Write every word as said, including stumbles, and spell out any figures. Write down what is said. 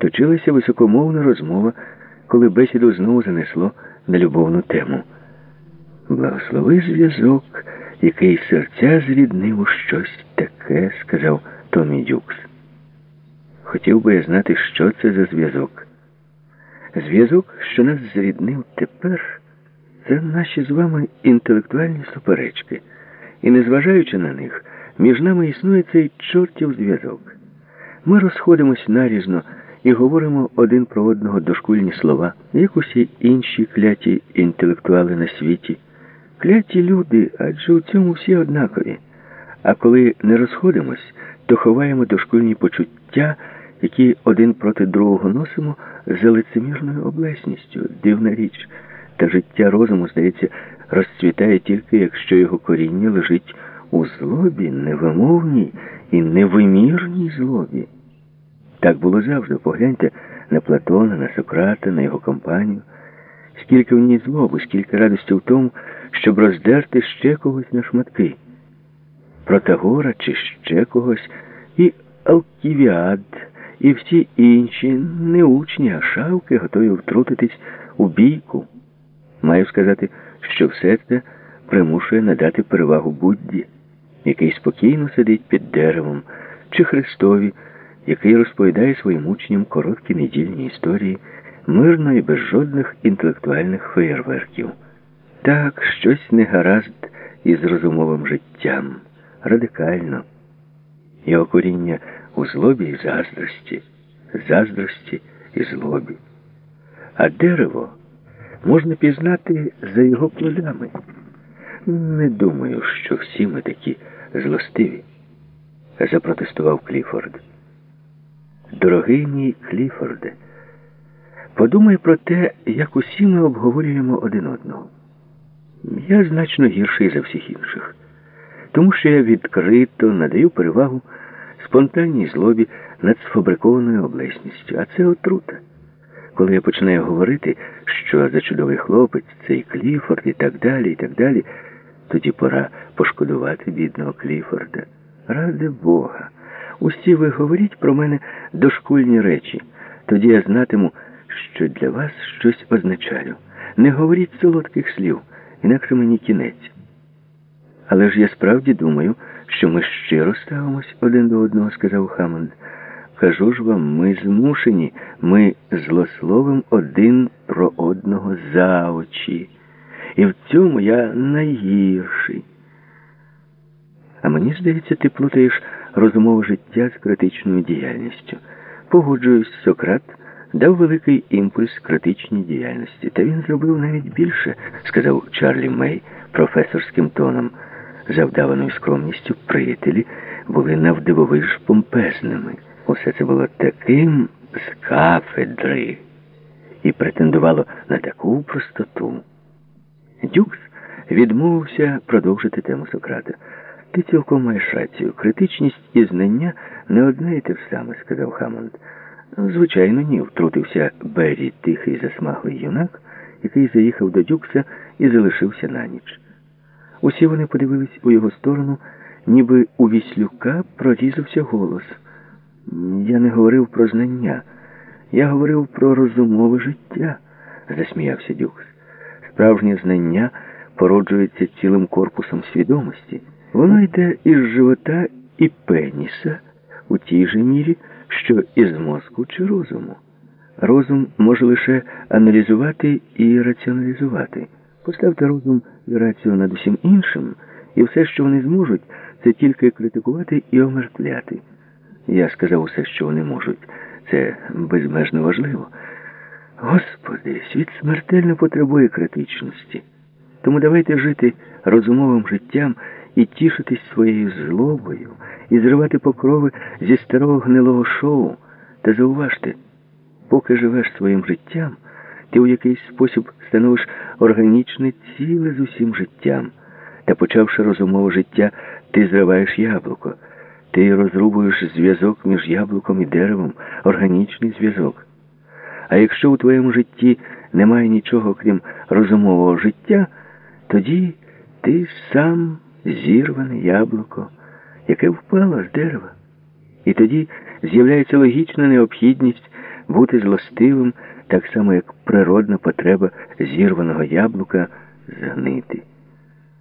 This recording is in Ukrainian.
точилася високомовна розмова, коли бесіду знову занесло на любовну тему. «Благослови зв'язок, який серця зріднив у щось таке», — сказав Томі Дюкс. Хотів би я знати, що це за зв'язок. Зв'язок, що нас зріднив тепер, це наші з вами інтелектуальні суперечки. І незважаючи на них, між нами існує цей чортів зв'язок. Ми розходимось нарізно і говоримо один про одного дошкульні слова, як усі інші кляті інтелектуали на світі. Кляті люди, адже у цьому всі однакові. А коли не розходимось, то ховаємо дошкульні почуття, які один проти другого носимо за лицемірною облесністю. Дивна річ. Та життя розуму, здається, розцвітає тільки, якщо його коріння лежить у злобі, невимовній і невимірній злобі. Так було завжди. Погляньте на Платона, на Сократа, на його компанію. Скільки в ній злоби, скільки радості в тому, щоб роздерти ще когось на шматки. Протагора чи ще когось, і Алківіад, і всі інші, не учні, а шавки, готові втрутитись у бійку. Маю сказати, що все це примушує надати перевагу Будді, який спокійно сидить під деревом, чи Христові, який розповідає своїм учням короткі недільні історії, мирно і без жодних інтелектуальних феєрверків. Так, щось не гаразд із розумовим життям, радикально. Його коріння у злобі і заздрості, заздрості і злобі. А дерево можна пізнати за його плодами. Не думаю, що всі ми такі злостиві, запротестував Кліфорд. Дорогий мій Кліфорде, подумай про те, як усі ми обговорюємо один одного. Я значно гірший за всіх інших, тому що я відкрито надаю перевагу спонтанній злобі над сфабрикованою облесністю, а це отрута. Коли я починаю говорити, що за чудовий хлопець, цей Кліфорд і так далі, і так далі, тоді пора пошкодувати бідного Кліфорда. Ради Бога, усі ви говоріть про мене дошкульні речі, тоді я знатиму, що для вас щось означаю. Не говоріть солодких слів, інакше мені кінець. Але ж я справді думаю, що ми щиро ставимось один до одного, сказав Хаммонд. Кажу ж вам, ми змушені, ми злословим один про одного за очі. І в цьому я найгірший. А мені здається, ти плутаєш розумове життя з критичною діяльністю. Погоджуюсь, Сократ дав великий імпульс критичній діяльності. Та він зробив навіть більше, сказав Чарлі Мей професорським тоном. За вдаваною скромністю приятелі були навдивовиж помпезними. Усе це було таким з кафедри і претендувало на таку простоту. Дюкс відмовився продовжити тему Сократа. Ти цілком маєш рацію. Критичність і знання не одне і те ж саме, сказав Хаммонд. Звичайно, ні, втрутився Беррі, тихий засмаглий юнак, який заїхав до Дюкса і залишився на ніч. Усі вони подивились у його сторону, ніби у Віслюка прорізався голос. Я не говорив про знання, я говорив про розумове життя, засміявся Дюкс. Справжнє знання породжується цілим корпусом свідомості. Воно йде із живота і пеніса у тій же мірі, що із мозку чи розуму. Розум може лише аналізувати і раціоналізувати. Поставте розум і рацію над усім іншим, і все, що вони зможуть, це тільки критикувати і омертвляти. Я сказав усе, що вони можуть. Це безмежно важливо. Господи, світ смертельно потребує критичності. Тому давайте жити розумовим життям і тішитись своєю злобою, і зривати покрови зі старого гнилого шоу. Та зауважте, поки живеш своїм життям, ти у якийсь спосіб становиш органічне ціле з усім життям. Та почавши розумове життя, ти зриваєш яблуко. Ти розрубуєш зв'язок між яблуком і деревом, органічний зв'язок. А якщо у твоєму житті немає нічого, крім розумового життя, тоді ти сам зірване яблуко, яке впало з дерева. І тоді з'являється логічна необхідність бути злостивим, так само, як природна потреба зірваного яблука згнити.